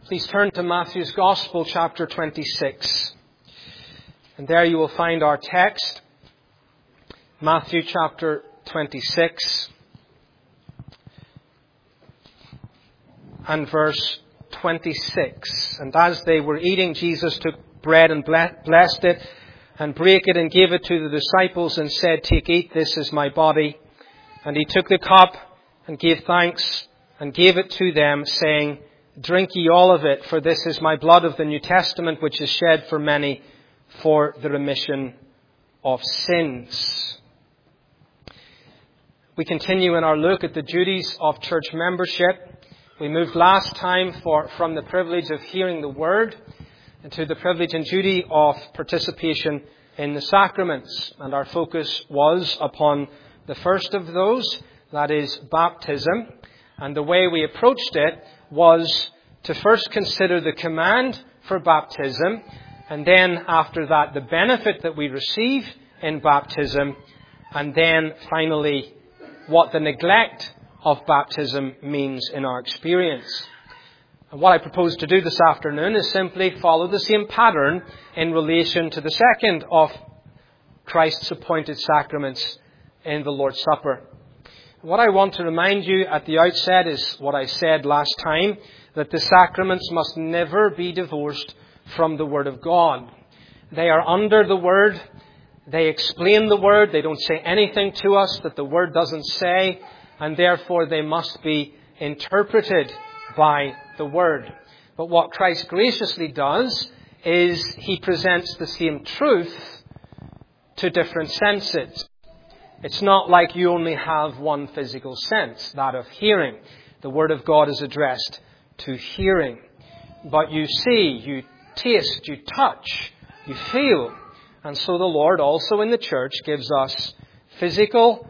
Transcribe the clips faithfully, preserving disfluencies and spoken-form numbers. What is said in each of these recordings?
Please turn to Matthew's Gospel, chapter twenty-six. And there you will find our text, Matthew chapter twenty-six and verse twenty-six. And as they were eating, Jesus took bread and blessed it and brake it and gave it to the disciples and said, "Take, eat, this is my body." And he took the cup and gave thanks and gave it to them, saying, "Drink ye all of it, for this is my blood of the New Testament, which is shed for many for the remission of sins." We continue in our look at the duties of church membership. We moved last time for, from the privilege of hearing the Word into the privilege and duty of participation in the sacraments. And our focus was upon the first of those, that is baptism. And the way we approached it was to first consider the command for baptism, and then after that the benefit that we receive in baptism, and then finally what the neglect of baptism means in our experience. And what I propose to do this afternoon is simply follow the same pattern in relation to the second of Christ's appointed sacraments in the Lord's Supper. What I want to remind you at the outset is what I said last time, that the sacraments must never be divorced from the Word of God. They are under the Word. They explain the Word. They don't say anything to us that the Word doesn't say, and therefore they must be interpreted by the Word. But what Christ graciously does is He presents the same truth to different senses. It's not like you only have one physical sense, that of hearing. The Word of God is addressed to hearing. But you see, you taste, you touch, you feel. And so the Lord also in the church gives us physical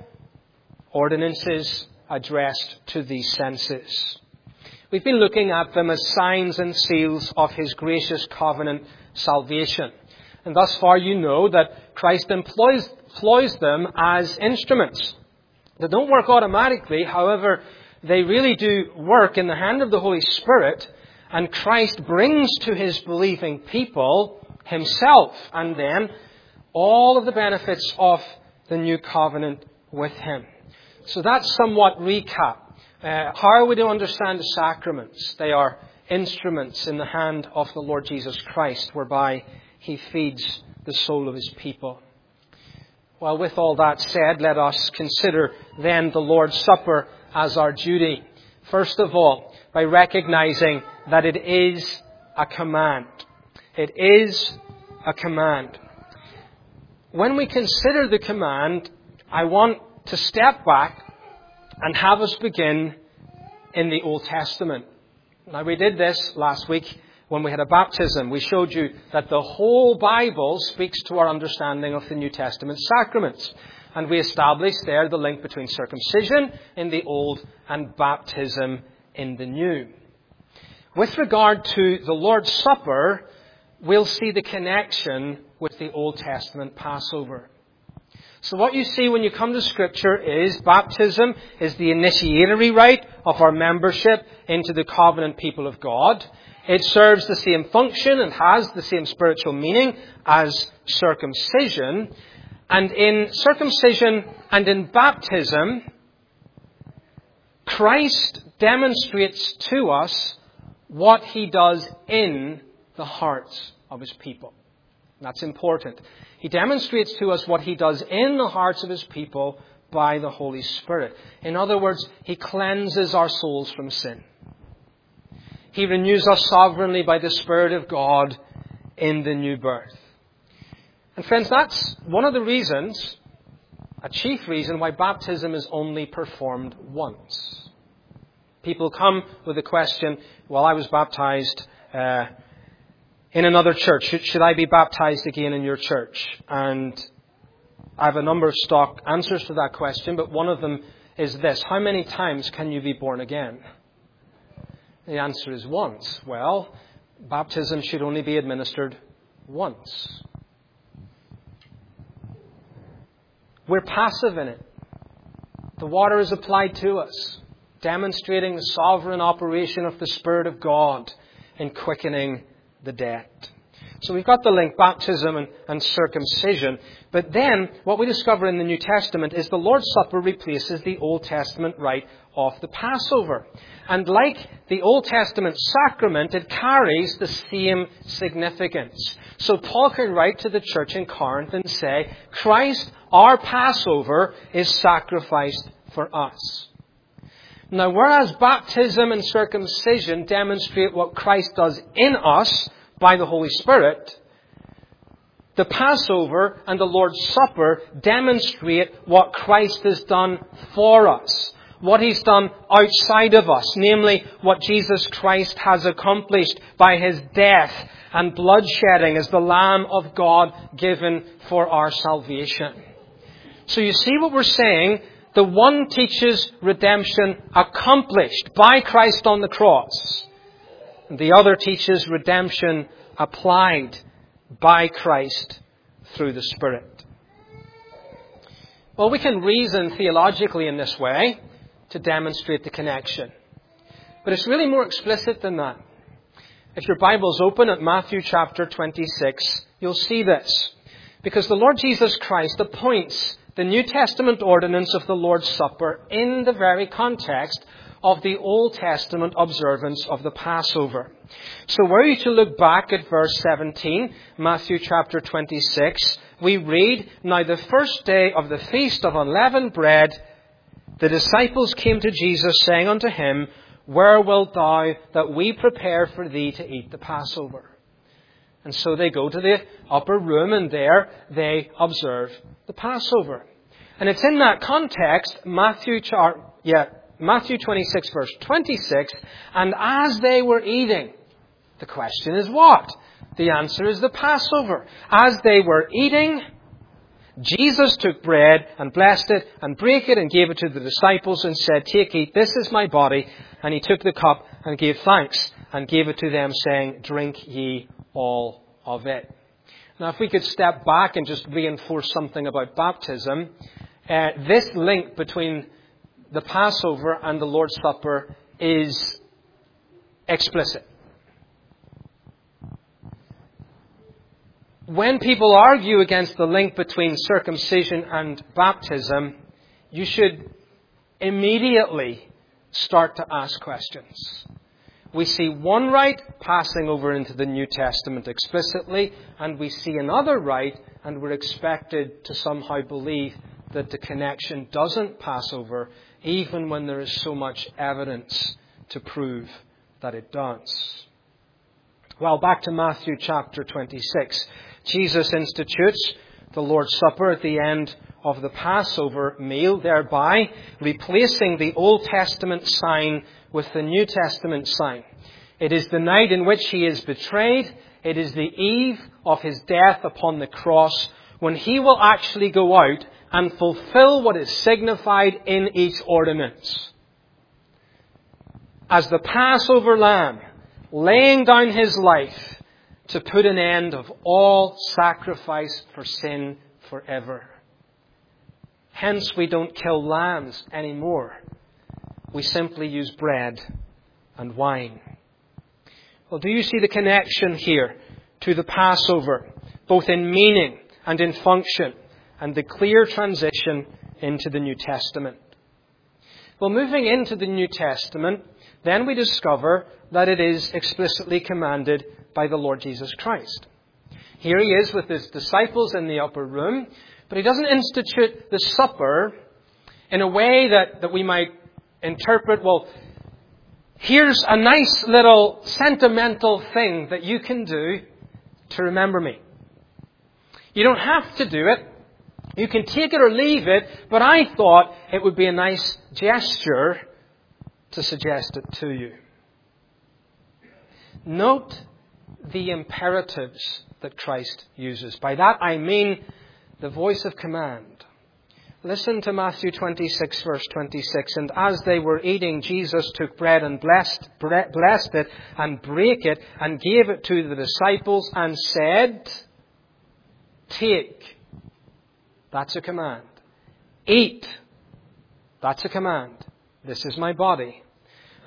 ordinances addressed to these senses. We've been looking at them as signs and seals of His gracious covenant salvation. And thus far you know that Christ employs employs them as instruments. They don't work automatically, however, they really do work in the hand of the Holy Spirit, and Christ brings to His believing people Himself, and then all of the benefits of the new covenant with Him. So that's somewhat recap. Uh, how are we to understand the sacraments? They are instruments in the hand of the Lord Jesus Christ, whereby He feeds the soul of His people. Well, with all that said, let us consider then the Lord's Supper as our duty. First of all, by recognizing that it is a command. It is a command. When we consider the command, I want to step back and have us begin in the Old Testament. Now, we did this last week when we had a baptism. We showed you that the whole Bible speaks to our understanding of the New Testament sacraments. And we established there the link between circumcision in the Old and baptism in the New. With regard to the Lord's Supper, we'll see the connection with the Old Testament Passover. So what you see when you come to Scripture is baptism is the initiatory rite of our membership into the covenant people of God. It serves the same function and has the same spiritual meaning as circumcision. And in circumcision and in baptism, Christ demonstrates to us what He does in the hearts of His people. That's important. He demonstrates to us what He does in the hearts of His people by the Holy Spirit. In other words, He cleanses our souls from sin. He renews us sovereignly by the Spirit of God in the new birth. And friends, that's one of the reasons, a chief reason, why baptism is only performed once. People come with the question, well, I was baptized uh, in another church. Should, should I be baptized again in your church? And I have a number of stock answers to that question, but one of them is this: how many times can you be born again? The answer is once. Well, baptism should only be administered once. We're passive in it. The water is applied to us, demonstrating the sovereign operation of the Spirit of God in quickening the dead. So we've got the link, baptism and, and circumcision. But then what we discover in the New Testament is the Lord's Supper replaces the Old Testament rite of the Passover. And like the Old Testament sacrament, it carries the same significance. So Paul can write to the church in Corinth and say, Christ, our Passover, is sacrificed for us. Now, whereas baptism and circumcision demonstrate what Christ does in us by the Holy Spirit, the Passover and the Lord's Supper demonstrate what Christ has done for us, what He's done outside of us, namely what Jesus Christ has accomplished by His death and bloodshedding as the Lamb of God given for our salvation. So you see what we're saying? The one teaches redemption accomplished by Christ on the cross. The other teaches redemption applied by Christ through the Spirit. Well, we can reason theologically in this way to demonstrate the connection. But it's really more explicit than that. If your Bible's open at Matthew chapter twenty-six, you'll see this. Because the Lord Jesus Christ appoints the New Testament ordinance of the Lord's Supper in the very context of the Old Testament observance of the Passover. So were you to look back at verse seventeen, Matthew chapter twenty-six, we read, Now the first day of the feast of unleavened bread, the disciples came to Jesus, saying unto Him, Where wilt thou that we prepare for thee to eat the Passover? And so they go to the upper room, and there they observe the Passover. And it's in that context, Matthew chart, yeah, Matthew twenty-six, verse twenty-six, and as they were eating, the question is what? The answer is the Passover. As they were eating, Jesus took bread and blessed it and brake it and gave it to the disciples and said, Take, eat, this is my body. And He took the cup and gave thanks and gave it to them, saying, Drink ye all of it. Now, if we could step back and just reinforce something about baptism, uh, this link between the Passover and the Lord's Supper is explicit. When people argue against the link between circumcision and baptism, you should immediately start to ask questions. We see one rite passing over into the New Testament explicitly, and we see another rite, and we're expected to somehow believe that the connection doesn't pass over, even when there is so much evidence to prove that it does. Well, back to Matthew chapter twenty-six. Jesus institutes the Lord's Supper at the end of the Passover meal, thereby replacing the Old Testament sign with the New Testament sign. It is the night in which He is betrayed. It is the eve of His death upon the cross, when He will actually go out and fulfill what is signified in each ordinance. As the Passover lamb, laying down His life to put an end of all sacrifice for sin forever. Hence, we don't kill lambs anymore. We simply use bread and wine. Well, do you see the connection here to the Passover, both in meaning and in function, and the clear transition into the New Testament? Well, moving into the New Testament, then we discover that it is explicitly commanded by the Lord Jesus Christ. Here He is with His disciples in the upper room, but He doesn't institute the supper in a way that, that we might interpret, well, here's a nice little sentimental thing that you can do to remember me. You don't have to do it. You can take it or leave it, but I thought it would be a nice gesture to suggest it to you. Note the imperatives that Christ uses. By that I mean the voice of command. Listen to Matthew twenty-six, verse twenty-six. And as they were eating, Jesus took bread and blessed, blessed it and brake it and gave it to the disciples and said, Take. That's a command. Eat. That's a command. This is my body.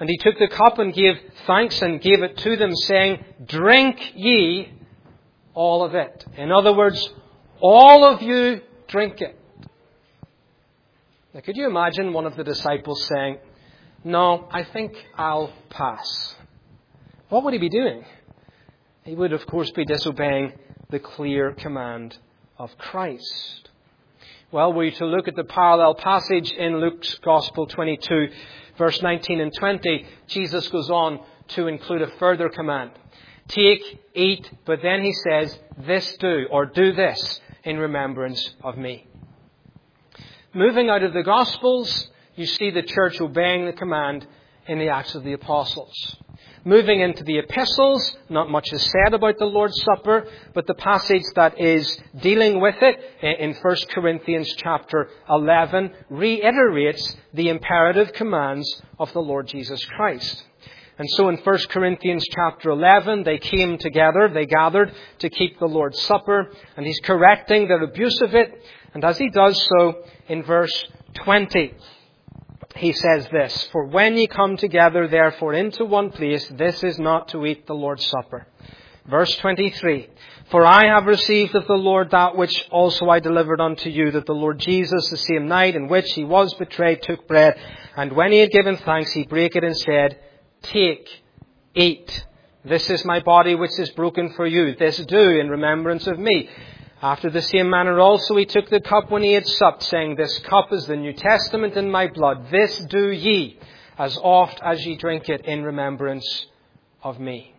And he took the cup and gave thanks and gave it to them, saying, "Drink ye all of it." In other words, all of you drink it. Now, could you imagine one of the disciples saying, "No, I think I'll pass"? What would he be doing? He would, of course, be disobeying the clear command of Christ. Well, were you to look at the parallel passage in Luke's Gospel twenty-two, verse nineteen and twenty, Jesus goes on to include a further command. Take, eat, but then he says, "This do," or "do this in remembrance of me." Moving out of the Gospels, you see the church obeying the command in the Acts of the Apostles. Moving into the epistles, not much is said about the Lord's Supper, but the passage that is dealing with it in First Corinthians chapter eleven reiterates the imperative commands of the Lord Jesus Christ. And so in First Corinthians chapter eleven, they came together, they gathered to keep the Lord's Supper, and he's correcting their abuse of it. And as he does so, in verse twenty, he says this, "For when ye come together, therefore, into one place, this is not to eat the Lord's Supper." Verse twenty-three, "For I have received of the Lord that which also I delivered unto you, that the Lord Jesus, the same night in which he was betrayed, took bread, and when he had given thanks, he brake it and said, Take, eat. This is my body which is broken for you. This do in remembrance of me. After the same manner also he took the cup when he had supped, saying, This cup is the New Testament in my blood. This do ye, as oft as ye drink it, in remembrance of me."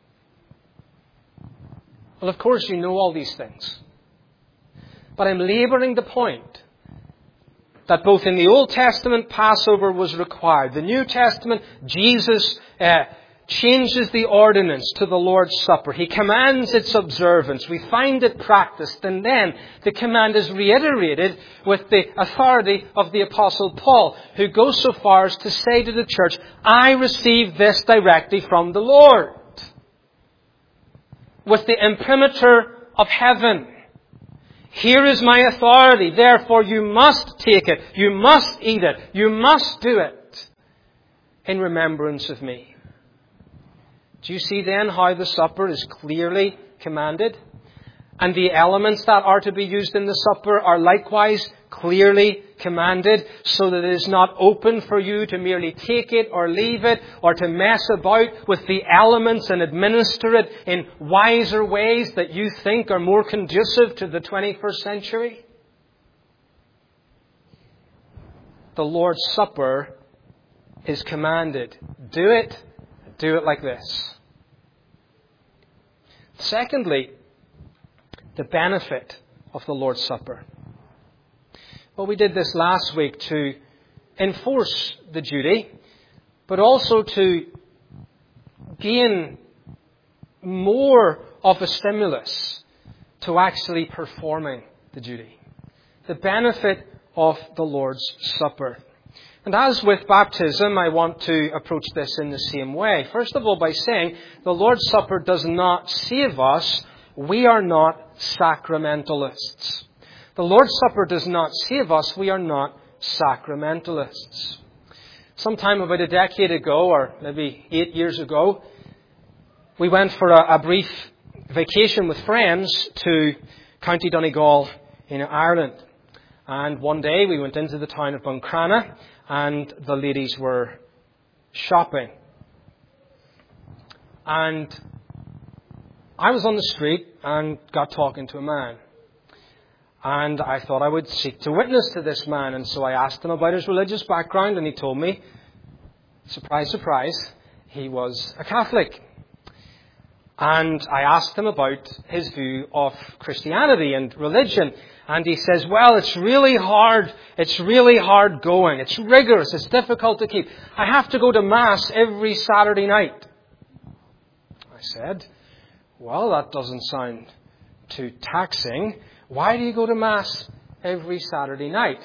Well, of course you know all these things. But I'm labouring the point that both in the Old Testament, Passover was required. The New Testament, Jesus uh, changes the ordinance to the Lord's Supper. He commands its observance. We find it practiced. And then the command is reiterated with the authority of the Apostle Paul, who goes so far as to say to the church, "I received this directly from the Lord," with the imprimatur of heaven. "Here is my authority, therefore you must take it, you must eat it, you must do it in remembrance of me." Do you see then how the supper is clearly commanded? And the elements that are to be used in the supper are likewise clearly commanded, so that it is not open for you to merely take it or leave it, or to mess about with the elements and administer it in wiser ways that you think are more conducive to the twenty-first century. The Lord's Supper is commanded. Do it. Do it like this. Secondly, the benefit of the Lord's Supper. Well, we did this last week to enforce the duty, but also to gain more of a stimulus to actually performing the duty. The benefit of the Lord's Supper. And as with baptism, I want to approach this in the same way. First of all, by saying the Lord's Supper does not save us. We are not sacramentalists. The Lord's Supper does not save us. We are not sacramentalists. Sometime about a decade ago, or maybe eight years ago, we went for a, a brief vacation with friends to County Donegal in Ireland. And one day we went into the town of Buncrana, and the ladies were shopping. And I was on the street and got talking to a man. And I thought I would seek to witness to this man. And so I asked him about his religious background, and he told me, surprise, surprise, he was a Catholic. And I asked him about his view of Christianity and religion. And he says, well, it's really hard. It's really hard going. It's rigorous. It's difficult to keep. I have to go to Mass every Saturday night. I said, well, that doesn't sound too taxing. Why do you go to Mass every Saturday night?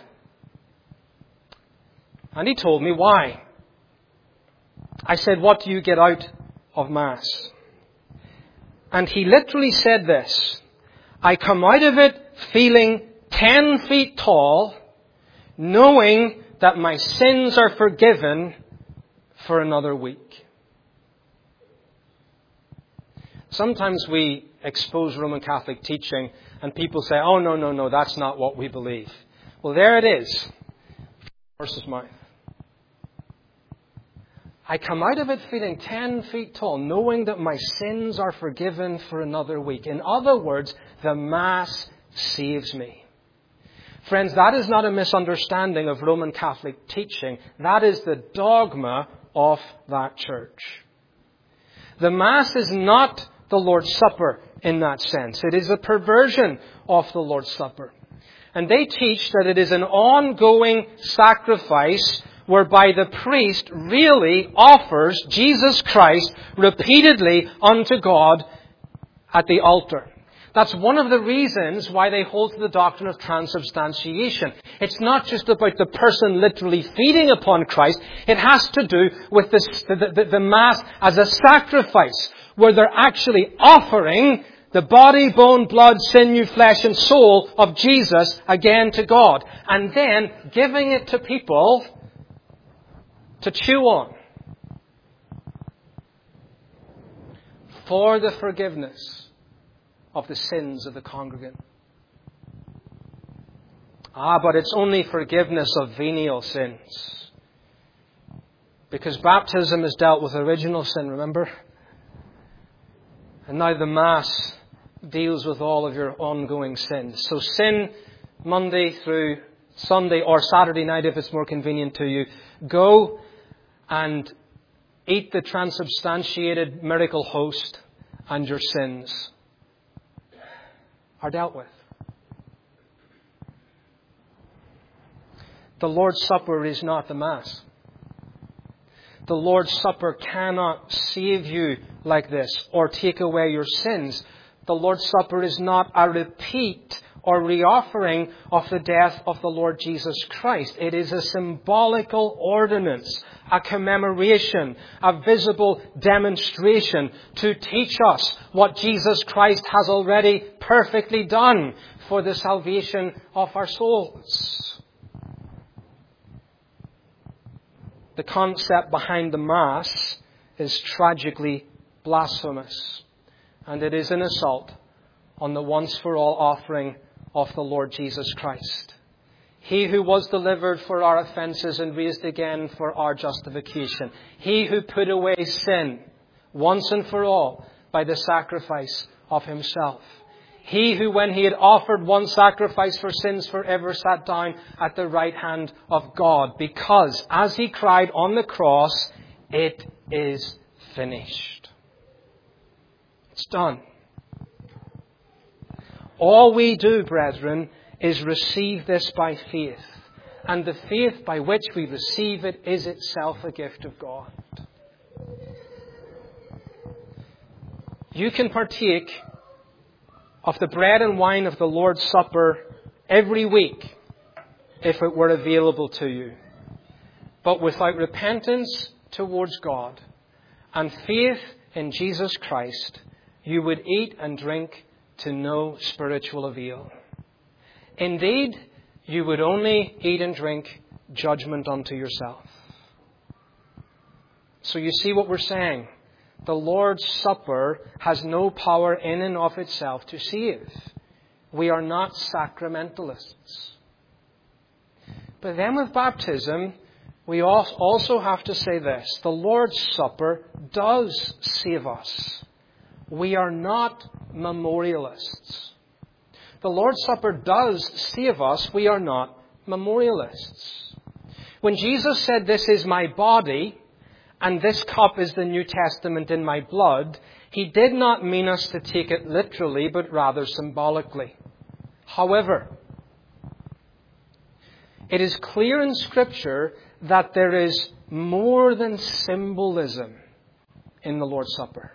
And he told me why. I said, what do you get out of Mass? And he literally said this: I come out of it feeling ten feet tall, knowing that my sins are forgiven for another week. Sometimes we expose Roman Catholic teaching and people say, oh, no, no, no, that's not what we believe. Well, there it is. Horse's mouth. I come out of it feeling ten feet tall, knowing that my sins are forgiven for another week. In other words, the Mass saves me. Friends, that is not a misunderstanding of Roman Catholic teaching. That is the dogma of that church. The Mass is not the Lord's Supper in that sense. It is a perversion of the Lord's Supper. And they teach that it is an ongoing sacrifice whereby the priest really offers Jesus Christ repeatedly unto God at the altar. That's one of the reasons why they hold to the doctrine of transubstantiation. It's not just about the person literally feeding upon Christ. It has to do with this, the, the, the Mass as a sacrifice, where they're actually offering the body, bone, blood, sinew, flesh and soul of Jesus again to God. And then giving it to people to chew on for the forgiveness of the sins of the congregant. Ah, but it's only forgiveness of venial sins. Because baptism is dealt with original sin, remember? And now the Mass deals with all of your ongoing sins. So sin Monday through Sunday or Saturday night if it's more convenient to you. Go and eat the transubstantiated miracle host and your sins are dealt with. The Lord's Supper is not the Mass. The Lord's Supper cannot save you like this or take away your sins. The Lord's Supper is not a repeat or reoffering of the death of the Lord Jesus Christ. It is a symbolical ordinance, a commemoration, a visible demonstration to teach us what Jesus Christ has already perfectly done for the salvation of our souls. The concept behind the Mass is tragically blasphemous, and it is an assault on the once-for-all offering of the Lord Jesus Christ. He who was delivered for our offences and raised again for our justification. He who put away sin once and for all by the sacrifice of himself. He who, when he had offered one sacrifice for sins forever, sat down at the right hand of God, because as he cried on the cross, it is finished. It's done. All we do, brethren, is receive this by faith. And the faith by which we receive it is itself a gift of God. You can partake of the bread and wine of the Lord's Supper every week if it were available to you. But without repentance towards God and faith in Jesus Christ, you would eat and drink to no spiritual avail. Indeed, you would only eat and drink judgment unto yourself. So you see what we're saying. The Lord's Supper has no power in and of itself to save. We are not sacramentalists. But then with baptism, we also have to say this. The Lord's Supper does save us. We are not memorialists. The Lord's Supper does save us. We are not memorialists. When Jesus said, "This is my body, and this cup is the New Testament in my blood," he did not mean us to take it literally, but rather symbolically. However, it is clear in Scripture that there is more than symbolism in the Lord's Supper.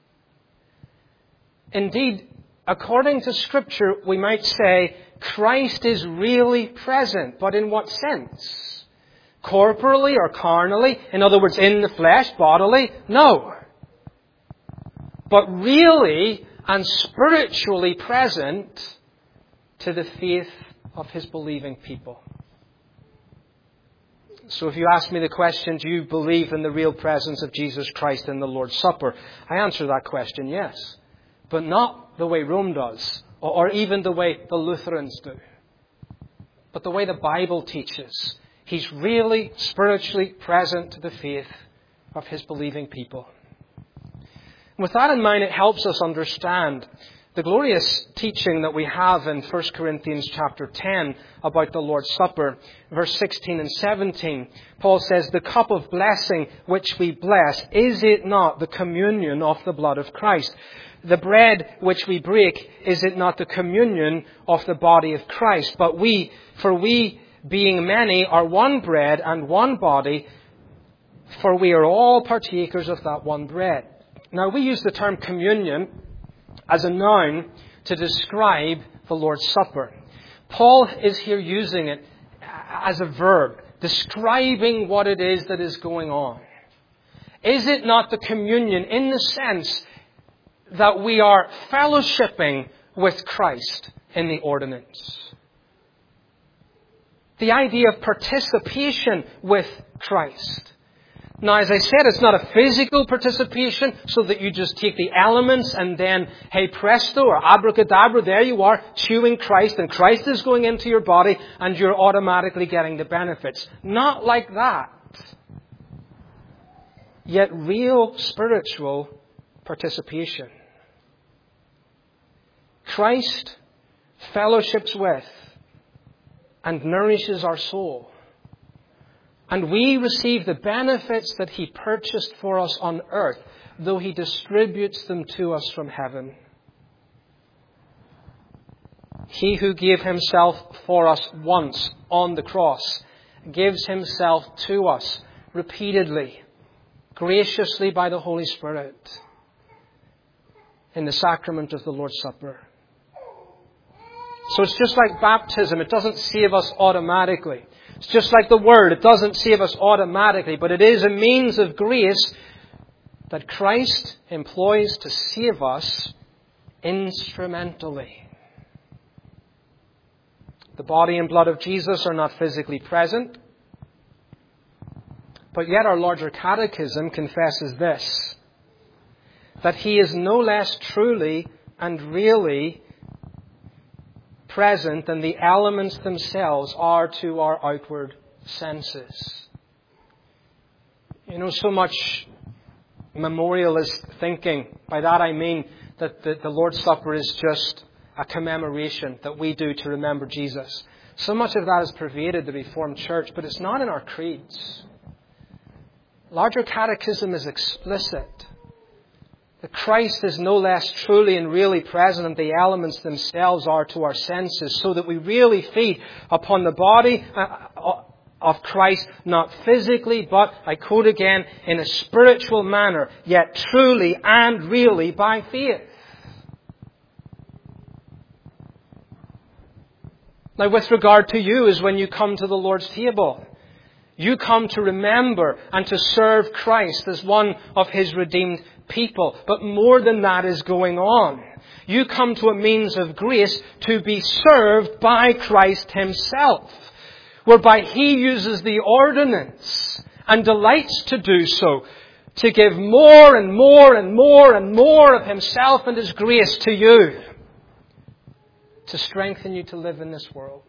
Indeed, according to Scripture, we might say Christ is really present. But in what sense? Corporally or carnally? In other words, in the flesh, bodily? No. But really and spiritually present to the faith of His believing people. So if you ask me the question, do you believe in the real presence of Jesus Christ in the Lord's Supper? I answer that question, yes. But not the way Rome does, or even the way the Lutherans do. But the way the Bible teaches. He's really spiritually present to the faith of His believing people. With that in mind, it helps us understand the glorious teaching that we have in First Corinthians chapter ten about the Lord's Supper. Verse sixteen and seventeen, Paul says, "The cup of blessing which we bless, is it not the communion of the blood of Christ? The bread which we break, is it not the communion of the body of Christ? But we, for we being many, are one bread and one body, for we are all partakers of that one bread." Now, we use the term communion as a noun to describe the Lord's Supper. Paul is here using it as a verb, describing what it is that is going on. Is it not the communion in the sense that we are fellowshipping with Christ in the ordinance? The idea of participation with Christ. Now, as I said, it's not a physical participation so that you just take the elements and then, hey presto, or abracadabra, there you are, chewing Christ, and Christ is going into your body and you're automatically getting the benefits. Not like that. Yet real spiritual participation. Christ fellowships with and nourishes our soul. And we receive the benefits that He purchased for us on earth, though He distributes them to us from heaven. He who gave Himself for us once on the cross gives Himself to us repeatedly, graciously by the Holy Spirit in the sacrament of the Lord's Supper. So it's just like baptism. It doesn't save us automatically. It's just like the Word. It doesn't save us automatically, but it is a means of grace that Christ employs to save us instrumentally. The body and blood of Jesus are not physically present, but yet our larger catechism confesses this, that He is no less truly and really present than the elements themselves are to our outward senses. You know, so much memorialist thinking. By that I mean that the, the Lord's Supper is just a commemoration that we do to remember Jesus. So much of that has pervaded the Reformed Church, but it's not in our creeds. Larger catechism is explicit. That Christ is no less truly and really present than the elements themselves are to our senses, so that we really feed upon the body of Christ, not physically, but, I quote again, in a spiritual manner, yet truly and really by faith. Now, with regard to you, is when you come to the Lord's table. You come to remember and to serve Christ as one of His redeemed people. But more than that is going on. You come to a means of grace to be served by Christ Himself, whereby He uses the ordinance and delights to do so, to give more and more and more and more of Himself and His grace to you, to strengthen you to live in this world.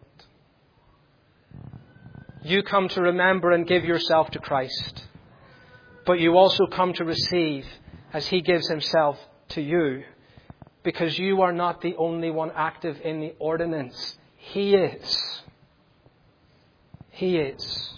You come to remember and give yourself to Christ. But you also come to receive as He gives Himself to you. Because you are not the only one active in the ordinance. He is. He is.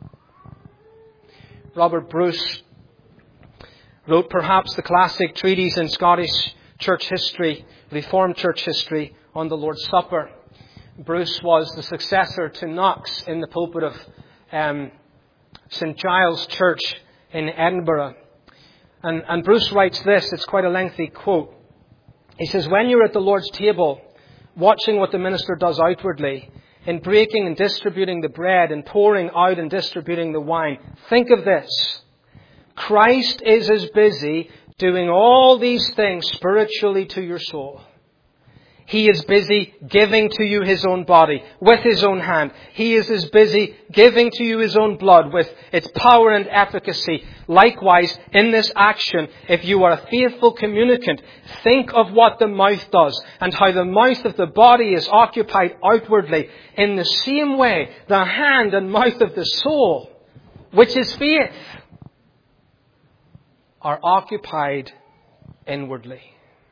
Robert Bruce wrote perhaps the classic treatise in Scottish church history, Reformed church history, on the Lord's Supper. Bruce was the successor to Knox in the pulpit of um, Saint Giles Church in Edinburgh. And, and Bruce writes this, it's quite a lengthy quote. He says, "When you're at the Lord's table, watching what the minister does outwardly, in breaking and distributing the bread, and pouring out and distributing the wine, think of this. Christ is as busy doing all these things spiritually to your soul. He is busy giving to you His own body with His own hand. He is as busy giving to you His own blood with its power and efficacy. Likewise, in this action, if you are a faithful communicant, think of what the mouth does and how the mouth of the body is occupied outwardly. In the same way, the hand and mouth of the soul, which is faith, are occupied inwardly.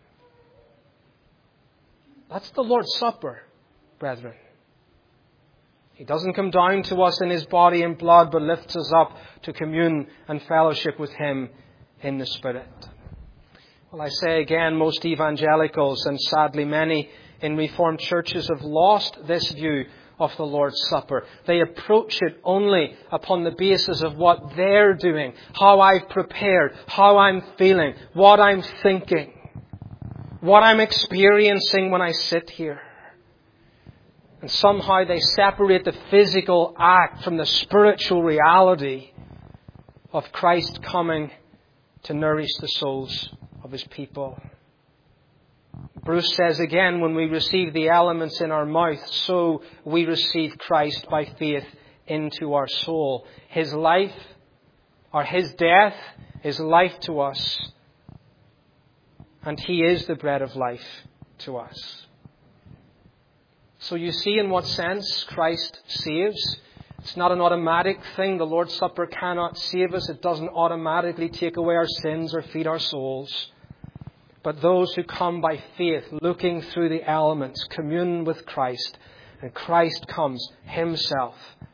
That's the Lord's Supper, brethren. He doesn't come down to us in His body and blood, but lifts us up to commune and fellowship with Him in the Spirit. Well, I say again, most evangelicals and sadly many in Reformed churches have lost this view of the Lord's Supper. They approach it only upon the basis of what they're doing, how I've prepared, how I'm feeling, what I'm thinking, what I'm experiencing when I sit here. And somehow they separate the physical act from the spiritual reality of Christ coming to nourish the souls of His people. Bruce says again, when we receive the elements in our mouth, so we receive Christ by faith into our soul. His life, or His death, is life to us. And He is the bread of life to us. So you see in what sense Christ saves. It's not an automatic thing. The Lord's Supper cannot save us. It doesn't automatically take away our sins or feed our souls. But those who come by faith, looking through the elements, commune with Christ. And Christ comes Himself.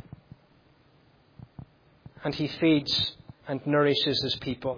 And He feeds and nourishes His people.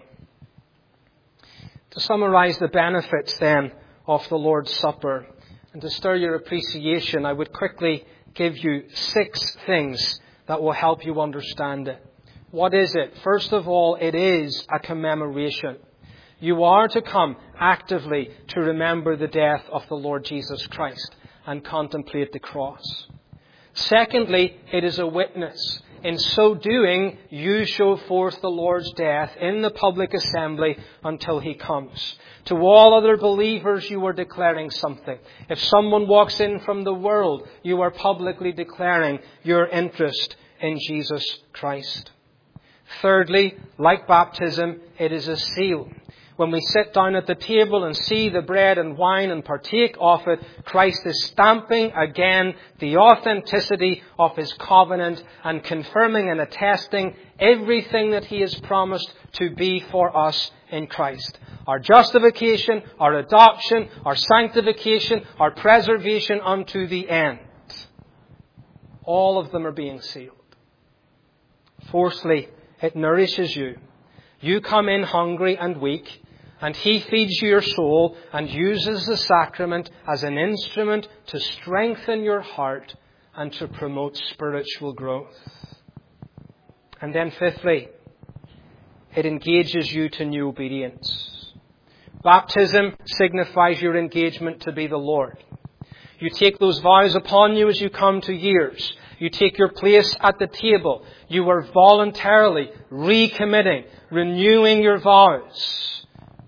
To summarize the benefits then of the Lord's Supper and to stir your appreciation, I would quickly give you six things that will help you understand it. What is it? First of all, it is a commemoration. You are to come actively to remember the death of the Lord Jesus Christ and contemplate the cross. Secondly, it is a witness. In so doing, you show forth the Lord's death in the public assembly until He comes. To all other believers, you are declaring something. If someone walks in from the world, you are publicly declaring your interest in Jesus Christ. Thirdly, like baptism, it is a seal. When we sit down at the table and see the bread and wine and partake of it, Christ is stamping again the authenticity of His covenant and confirming and attesting everything that He has promised to be for us in Christ. Our justification, our adoption, our sanctification, our preservation unto the end. All of them are being sealed. Fourthly, it nourishes you. You come in hungry and weak, and He feeds your soul and uses the sacrament as an instrument to strengthen your heart and to promote spiritual growth. And then fifthly, it engages you to new obedience. Baptism signifies your engagement to be the Lord. You take those vows upon you as you come to years. You take your place at the table. You are voluntarily recommitting, renewing your vows,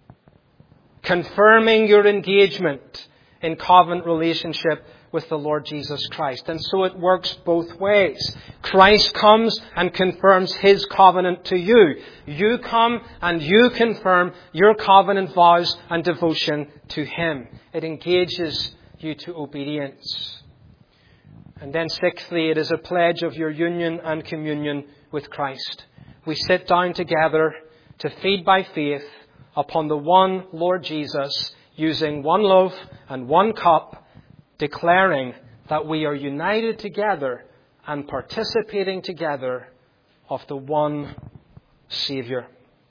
confirming your engagement in covenant relationship with the Lord Jesus Christ. And so it works both ways. Christ comes and confirms His covenant to you. You come and you confirm your covenant vows and devotion to Him. It engages you to obedience. And then sixthly, it is a pledge of your union and communion with Christ. We sit down together to feed by faith upon the one Lord Jesus, using one loaf and one cup, declaring that we are united together and participating together of the one Saviour.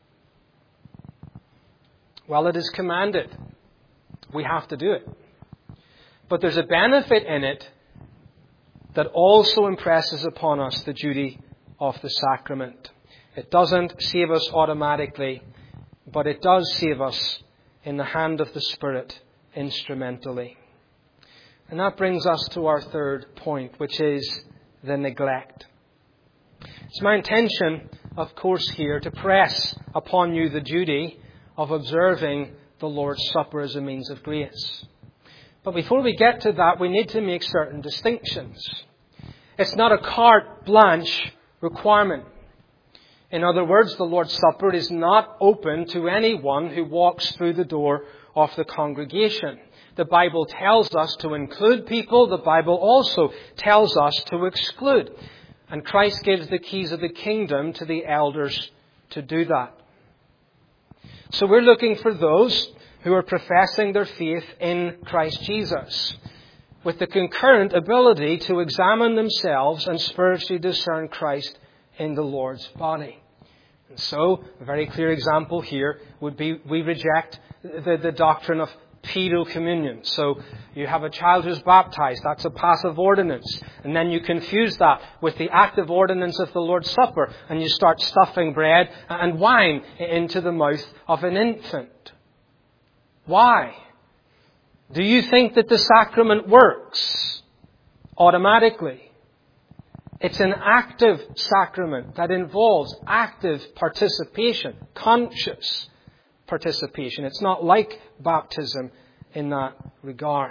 Well, it is commanded. We have to do it. But there's a benefit in it that also impresses upon us the duty of the sacrament. It doesn't save us automatically, but it does save us in the hand of the Spirit instrumentally. And that brings us to our third point, which is the neglect. It's my intention, of course, here to press upon you the duty of observing the Lord's Supper as a means of grace. But before we get to that, we need to make certain distinctions. It's not a carte blanche requirement. In other words, the Lord's Supper is not open to anyone who walks through the door of the congregation. The Bible tells us to include people. The Bible also tells us to exclude. And Christ gives the keys of the kingdom to the elders to do that. So we're looking for those who are professing their faith in Christ Jesus, with the concurrent ability to examine themselves and spiritually discern Christ in the Lord's body. And so, a very clear example here would be we reject the, the doctrine of pedal communion. So you have a child who's baptized. That's a passive ordinance. And then you confuse that with the active ordinance of the Lord's Supper. And you start stuffing bread and wine into the mouth of an infant. Why? Do you think that the sacrament works automatically? It's an active sacrament that involves active participation, conscious participation. It's not like baptism in that regard.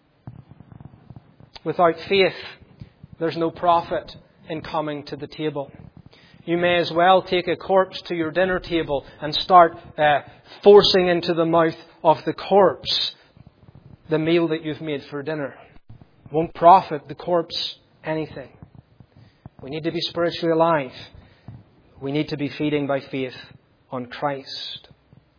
Without faith, there's no profit in coming to the table. You may as well take a corpse to your dinner table and start uh, forcing into the mouth of the corpse the meal that you've made for dinner. Won't profit the corpse anything. We need to be spiritually alive. We need to be feeding by faith on Christ.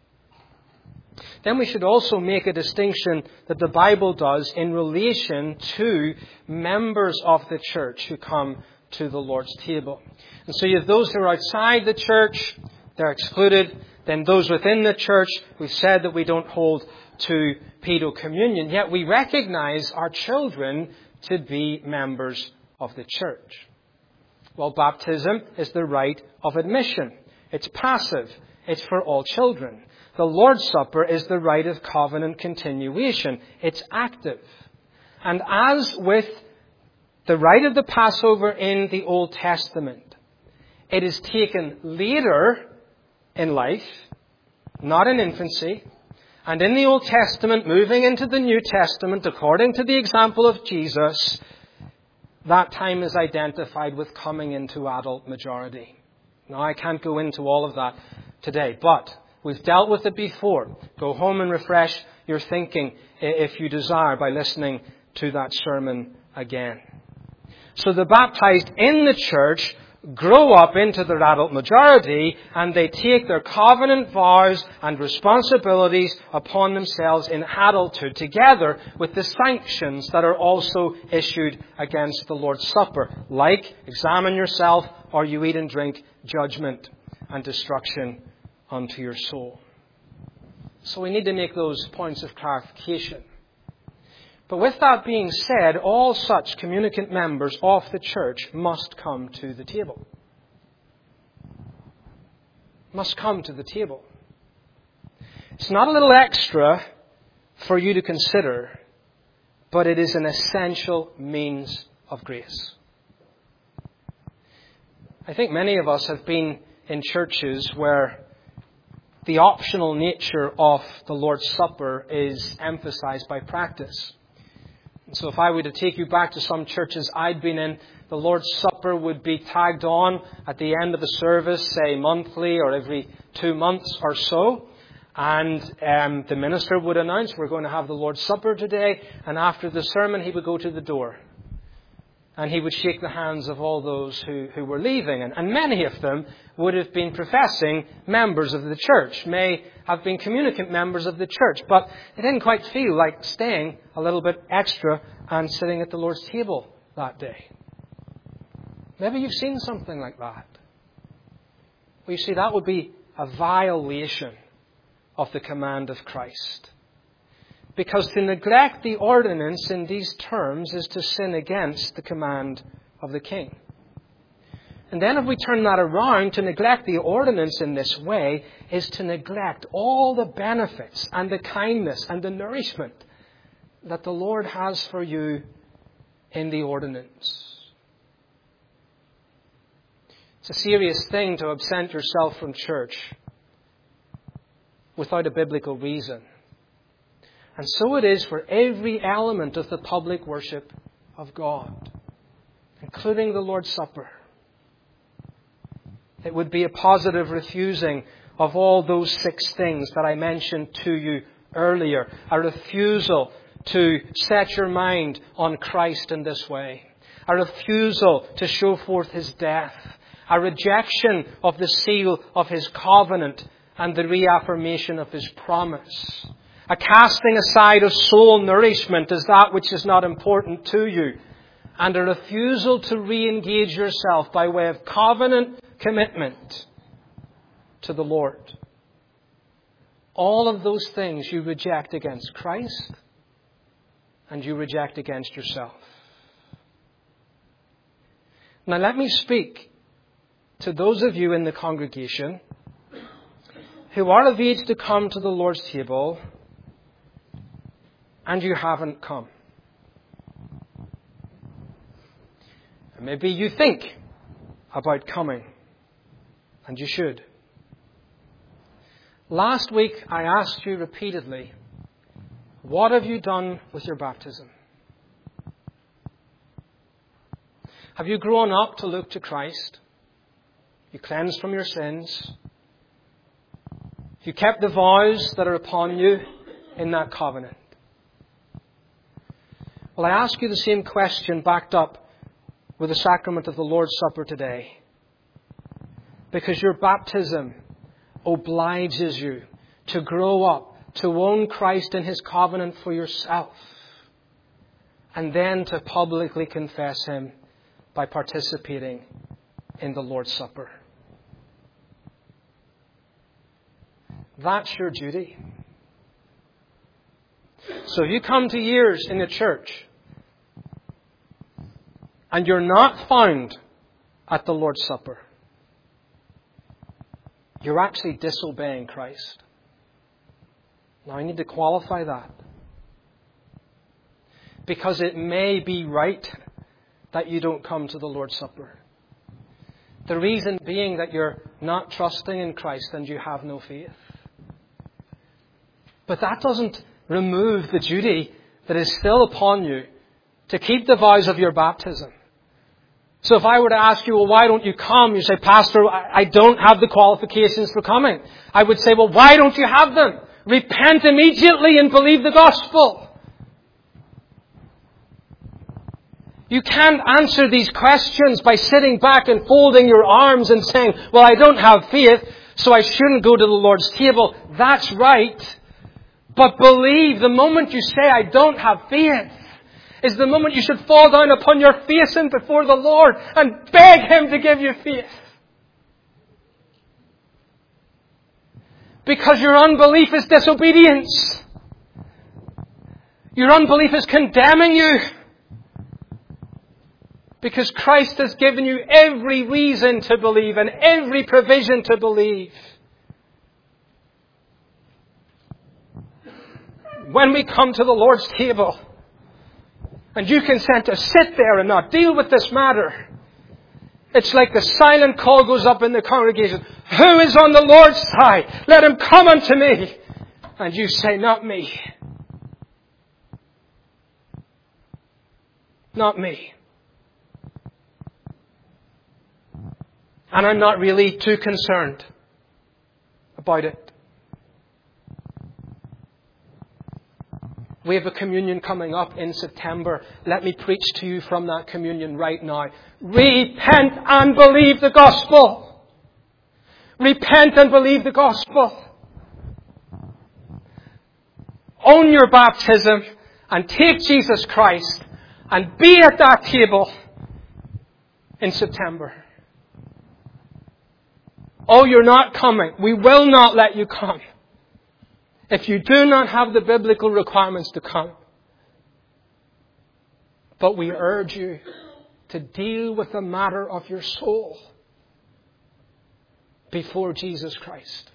Then we should also make a distinction that the Bible does in relation to members of the church who come to the Lord's table. And so you have those who are outside the church, they're excluded. Then those within the church, we've said that we don't hold to pedal communion, yet we recognize our children to be members of the church. Well, baptism is the rite of admission. It's passive. It's for all children. The Lord's Supper is the rite of covenant continuation. It's active. And as with the rite of the Passover in the Old Testament, it is taken later in life, not in infancy. And in the Old Testament, moving into the New Testament, according to the example of Jesus, that time is identified with coming into adult majority. Now, I can't go into all of that today, but we've dealt with it before. Go home and refresh your thinking, if you desire, by listening to that sermon again. So the baptized in the church grow up into their adult majority, and they take their covenant vows and responsibilities upon themselves in adulthood, together with the sanctions that are also issued against the Lord's Supper, like examine yourself, or you eat and drink judgment and destruction unto your soul. So we need to make those points of clarification. But with that being said, all such communicant members of the church must come to the table. Must come to the table. It's not a little extra for you to consider, but it is an essential means of grace. I think many of us have been in churches where the optional nature of the Lord's Supper is emphasized by practice. So if I were to take you back to some churches I'd been in, the Lord's Supper would be tagged on at the end of the service, say monthly or every two months or so. And um, the minister would announce, we're going to have the Lord's Supper today. And after the sermon, he would go to the door. And he would shake the hands of all those who, who were leaving. And, and many of them would have been professing members of the church, may have been communicant members of the church. But they didn't quite feel like staying a little bit extra and sitting at the Lord's table that day. Maybe you've seen something like that. Well, you see, that would be a violation of the command of Christ. Because to neglect the ordinance in these terms is to sin against the command of the King. And then if we turn that around, to neglect the ordinance in this way is to neglect all the benefits and the kindness and the nourishment that the Lord has for you in the ordinance. It's a serious thing to absent yourself from church without a biblical reason. And so it is for every element of the public worship of God, including the Lord's Supper. It would be a positive refusing of all those six things that I mentioned to you earlier. A refusal to set your mind on Christ in this way. A refusal to show forth His death. A rejection of the seal of His covenant and the reaffirmation of His promise. A casting aside of soul nourishment as that which is not important to you. And a refusal to re-engage yourself by way of covenant commitment to the Lord. All of those things you reject against Christ and you reject against yourself. Now let me speak to those of you in the congregation who are of age to come to the Lord's table and you haven't come. And maybe you think about coming, and you should. Last week I asked you repeatedly, what have you done with your baptism? Have you grown up to look to Christ? You cleansed from your sins? You kept the vows that are upon you in that covenant? Well, I ask you the same question backed up with the sacrament of the Lord's Supper today. Because your baptism obliges you to grow up, to own Christ in His covenant for yourself, and then to publicly confess Him by participating in the Lord's Supper. That's your duty. So if you come to years in the church and you're not found at the Lord's Supper, you're actually disobeying Christ. Now I need to qualify that. Because it may be right that you don't come to the Lord's Supper. The reason being that you're not trusting in Christ and you have no faith. But that doesn't remove the duty that is still upon you to keep the vows of your baptism. So if I were to ask you, well, why don't you come? You say, Pastor, I don't have the qualifications for coming. I would say, well, why don't you have them? Repent immediately and believe the gospel. You can't answer these questions by sitting back and folding your arms and saying, well, I don't have faith, so I shouldn't go to the Lord's table. That's right. But believe, the moment you say, I don't have faith, is the moment you should fall down upon your face and before the Lord and beg Him to give you faith. Because your unbelief is disobedience. Your unbelief is condemning you. Because Christ has given you every reason to believe and every provision to believe. When we come to the Lord's table, and you consent to sit there and not deal with this matter, it's like the silent call goes up in the congregation. Who is on the Lord's side? Let him come unto me. And you say, not me. Not me. And I'm not really too concerned about it. We have a communion coming up in September. Let me preach to you from that communion right now. Repent and believe the gospel. Repent and believe the gospel. Own your baptism and take Jesus Christ and be at that table in September. Oh, you're not coming. We will not let you come if you do not have the biblical requirements to come. But we urge you to deal with the matter of your soul before Jesus Christ.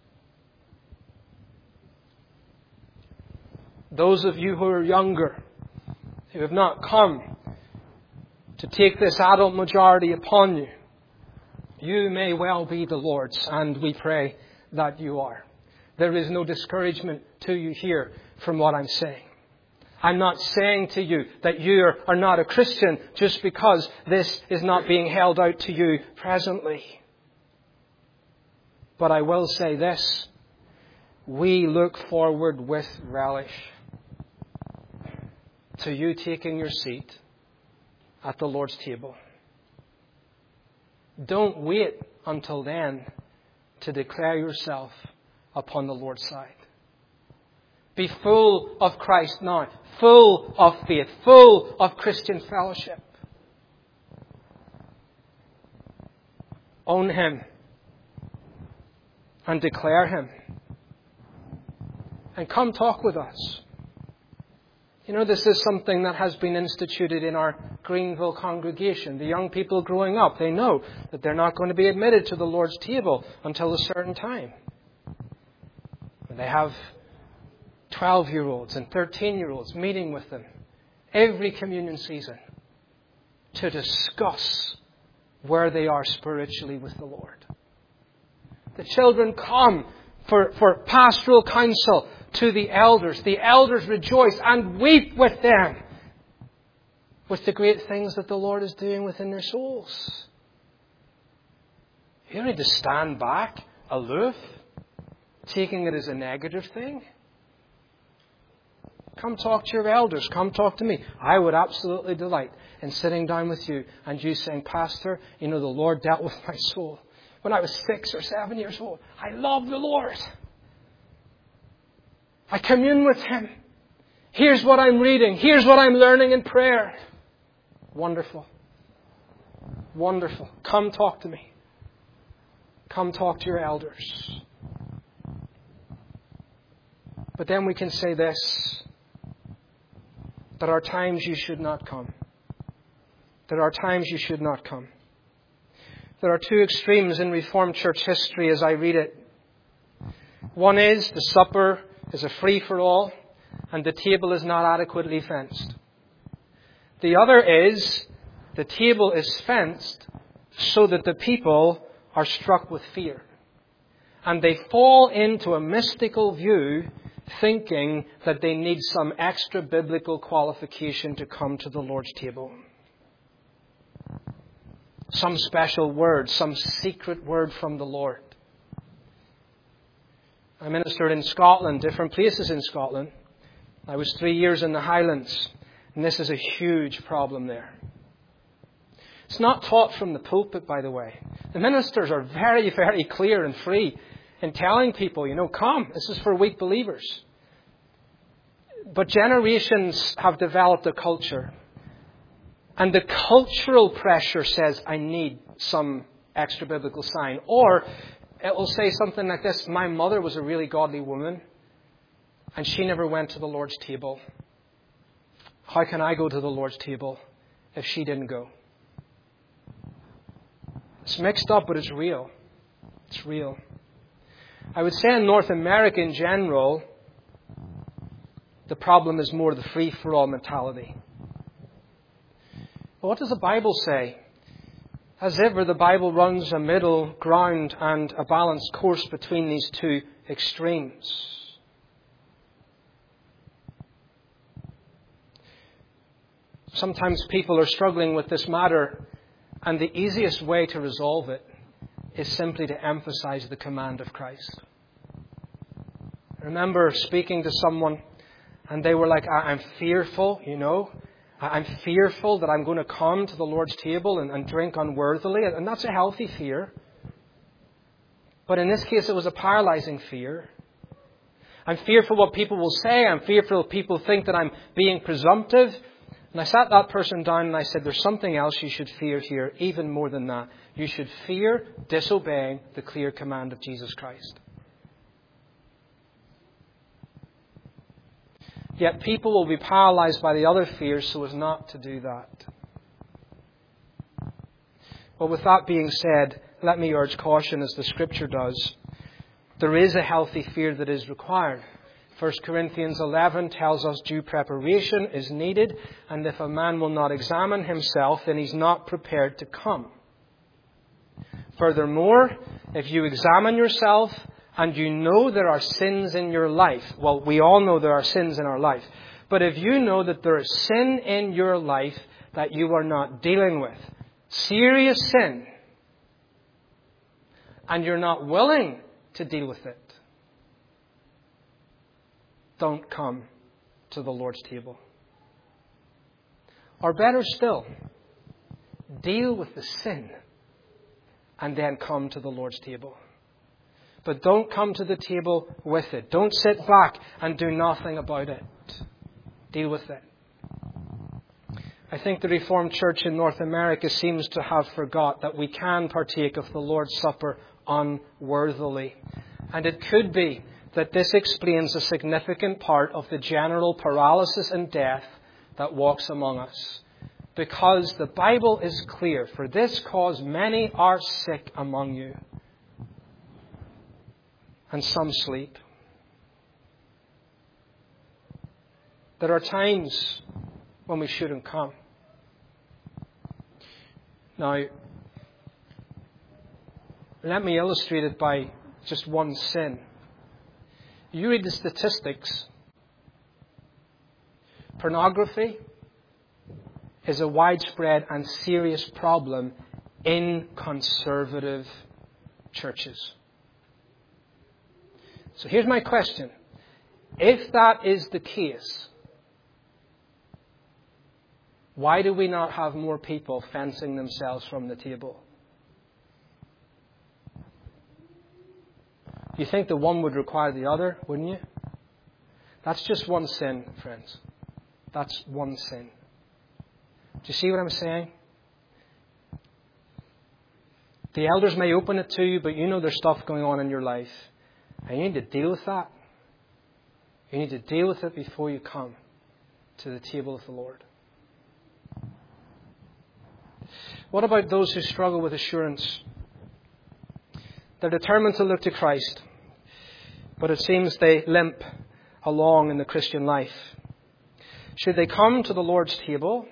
Those of you who are younger, who have not come to take this adult majority upon you, you may well be the Lord's, and we pray that you are. There is no discouragement to you here from what I'm saying. I'm not saying to you that you are not a Christian just because this is not being held out to you presently. But I will say this. We look forward with relish to you taking your seat at the Lord's table. Don't wait until then to declare yourself upon the Lord's side. Be full of Christ now, full of faith, full of Christian fellowship. Own Him and declare Him. And come talk with us. You know, this is something that has been instituted in our Greenville congregation. The young people growing up, they know that they're not going to be admitted to the Lord's table until a certain time. And they have twelve-year-olds and thirteen-year-olds meeting with them every communion season to discuss where they are spiritually with the Lord. The children come for, for pastoral counsel to the elders. The elders rejoice and weep with them with the great things that the Lord is doing within their souls. You don't need to stand back, aloof, taking it as a negative thing. Come talk to your elders. Come talk to me. I would absolutely delight in sitting down with you and you saying, Pastor, you know, the Lord dealt with my soul when I was six or seven years old. I love the Lord. I commune with Him. Here's what I'm reading. Here's what I'm learning in prayer. Wonderful. Wonderful. Come talk to me. Come talk to your elders. But then we can say this, that are times you should not come. There are times you should not come. There are two extremes in Reformed Church history as I read it. One is the supper is a free-for-all and the table is not adequately fenced. The other is the table is fenced so that the people are struck with fear. And they fall into a mystical view thinking that they need some extra biblical qualification to come to the Lord's table. Some special word, some secret word from the Lord. I ministered in Scotland, different places in Scotland. I was three years in the Highlands, and this is a huge problem there. It's not taught from the pulpit, by the way. The ministers are very, very clear and free in telling people, you know, come, this is for weak believers. But generations have developed a culture. And the cultural pressure says, I need some extra biblical sign. Or it will say something like this, my mother was a really godly woman, and she never went to the Lord's table. How can I go to the Lord's table if she didn't go? It's mixed up, but it's real. It's real. I would say in North America in general, the problem is more the free-for-all mentality. But what does the Bible say? As ever, the Bible runs a middle ground and a balanced course between these two extremes. Sometimes people are struggling with this matter, and the easiest way to resolve it is simply to emphasize the command of Christ. I remember speaking to someone, and they were like, I'm fearful, you know. I'm fearful that I'm going to come to the Lord's table and, and drink unworthily. And that's a healthy fear. But in this case, it was a paralyzing fear. I'm fearful what people will say. I'm fearful people think that I'm being presumptive. And I sat that person down and I said, there's something else you should fear here, even more than that. You should fear disobeying the clear command of Jesus Christ. Yet people will be paralyzed by the other fears so as not to do that. Well, with that being said, let me urge caution as the Scripture does. There is a healthy fear that is required. First Corinthians eleven tells us due preparation is needed, and if a man will not examine himself, then he's not prepared to come. Furthermore, if you examine yourself and you know there are sins in your life, well, we all know there are sins in our life, but if you know that there is sin in your life that you are not dealing with, serious sin, and you're not willing to deal with it, don't come to the Lord's table. Or better still, deal with the sin and then come to the Lord's table. But don't come to the table with it. Don't sit back and do nothing about it. Deal with it. I think the Reformed Church in North America seems to have forgot that we can partake of the Lord's Supper unworthily. And it could be that this explains a significant part of the general paralysis and death that walks among us. Because the Bible is clear, for this cause many are sick among you, and some sleep. There are times when we shouldn't come. Now, let me illustrate it by just one sin. You read the statistics. Pornography is a widespread and serious problem in conservative churches. So here's my question. If that is the case, why do we not have more people fencing themselves from the table? You think the one would require the other, wouldn't you? That's just one sin, friends. That's one sin. Do you see what I'm saying? The elders may open it to you, but you know there's stuff going on in your life. And you need to deal with that. You need to deal with it before you come to the table of the Lord. What about those who struggle with assurance? They're determined to look to Christ, but it seems they limp along in the Christian life. Should they come to the Lord's table?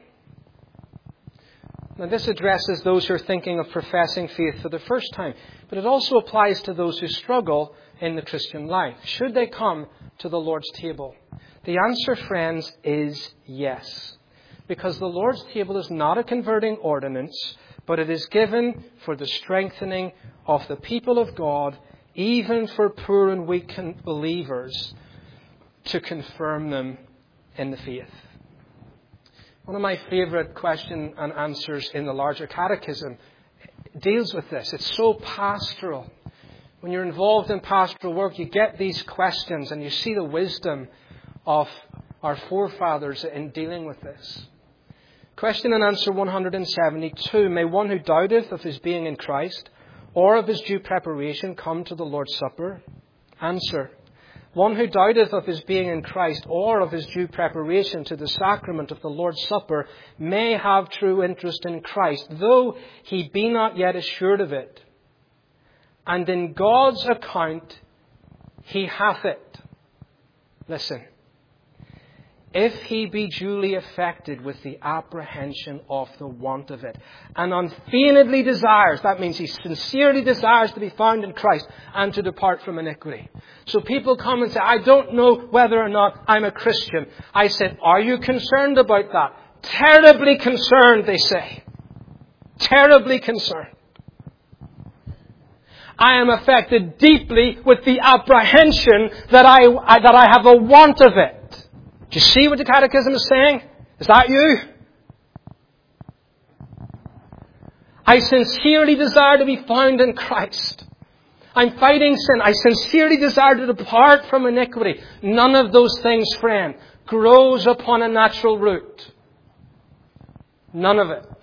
Now, this addresses those who are thinking of professing faith for the first time, but it also applies to those who struggle in the Christian life. Should they come to the Lord's table? The answer, friends, is yes. Because the Lord's table is not a converting ordinance, but it is given for the strengthening of the people of God, even for poor and weak believers, to confirm them in the faith. One of my favourite question and answers in the larger catechism deals with this. It's so pastoral. When you're involved in pastoral work, you get these questions and you see the wisdom of our forefathers in dealing with this. Question and answer one hundred seventy-two. May one who doubteth of his being in Christ or of his due preparation come to the Lord's Supper? Answer. One who doubteth of his being in Christ or of his due preparation to the sacrament of the Lord's Supper may have true interest in Christ, though he be not yet assured of it. And in God's account he hath it. Listen. If he be duly affected with the apprehension of the want of it, and unfeignedly desires, that means he sincerely desires to be found in Christ and to depart from iniquity. So people come and say, I don't know whether or not I'm a Christian. I said, are you concerned about that? Terribly concerned, they say. Terribly concerned. I am affected deeply with the apprehension that I, I that I have a want of it. Do you see what the Catechism is saying? Is that you? I sincerely desire to be found in Christ. I'm fighting sin. I sincerely desire to depart from iniquity. None of those things, friend, grows upon a natural root. None of it.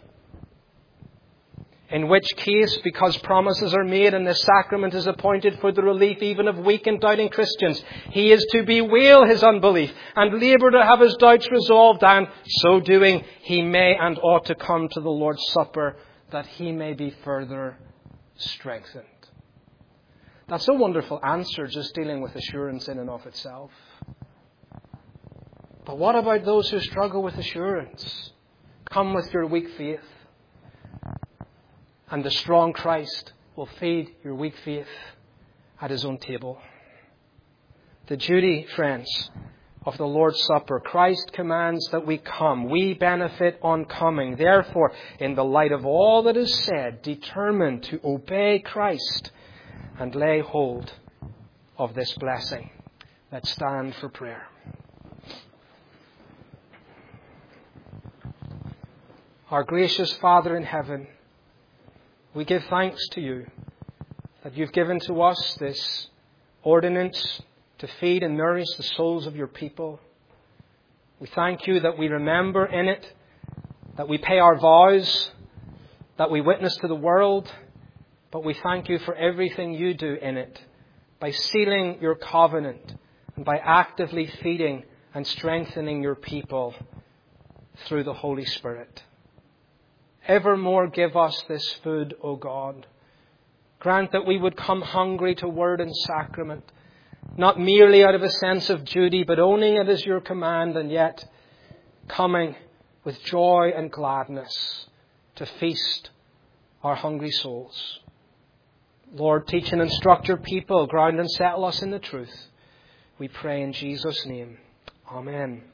In which case, because promises are made and this sacrament is appointed for the relief even of weak and doubting Christians, he is to bewail his unbelief and labour to have his doubts resolved, and so doing he may and ought to come to the Lord's Supper that he may be further strengthened. That's a wonderful answer, just dealing with assurance in and of itself. But what about those who struggle with assurance? Come with your weak faith. And the strong Christ will feed your weak faith at his own table. The duty, friends, of the Lord's Supper. Christ commands that we come. We benefit on coming. Therefore, in the light of all that is said, determine to obey Christ and lay hold of this blessing. Let's stand for prayer. Our gracious Father in heaven, we give thanks to you that you've given to us this ordinance to feed and nourish the souls of your people. We thank you that we remember in it, that we pay our vows, that we witness to the world, but we thank you for everything you do in it, by sealing your covenant and by actively feeding and strengthening your people through the Holy Spirit. Evermore give us this food, O God. Grant that we would come hungry to word and sacrament, not merely out of a sense of duty, but owning it as your command, and yet coming with joy and gladness to feast our hungry souls. Lord, teach and instruct your people, ground and settle us in the truth. We pray in Jesus' name. Amen.